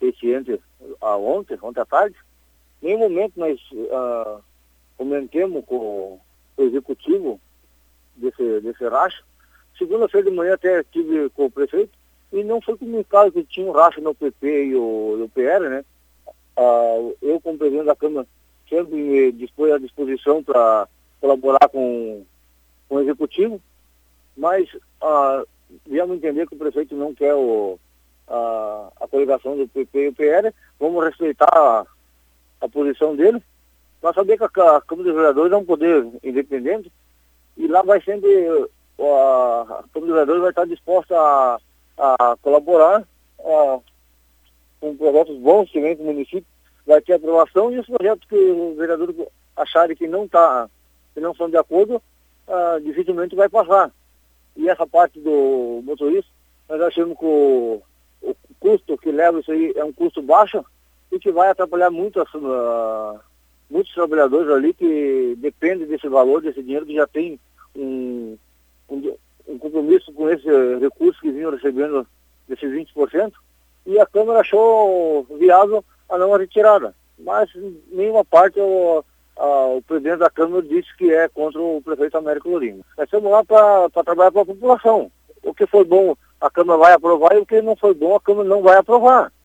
ontem à tarde. Em nenhum momento nós comentemos com o executivo desse racha. Segunda-feira de manhã até estive com o prefeito e não foi comunicado que tinha um racha no PP e o PR, né? Eu, como presidente da Câmara, sempre me dispus à disposição para colaborar com o executivo, mas viemos entender que o prefeito não quer a coligação do PP e o PR. Vamos respeitar a posição dele, para saber que a Câmara dos Vereadores é um poder independente e lá vai sempre, a Câmara dos Vereadores vai estar disposta a colaborar com projetos bons que vem do município, vai ter aprovação, e os projetos que os vereadores acharem que não são de acordo, dificilmente vai passar. E essa parte do motorista, nós achamos que o custo que leva isso aí é um custo baixo e que vai atrapalhar muitos trabalhadores ali que dependem desse valor, desse dinheiro, que já tem um compromisso com esse recurso que vinham recebendo desses 20%, e a Câmara achou viável a não retirada. Mas nenhuma parte o presidente da Câmara disse que é contra o prefeito Américo Lourinho. Nós estamos lá para trabalhar para a população. O que foi bom a Câmara vai aprovar, e o que não foi bom a Câmara não vai aprovar.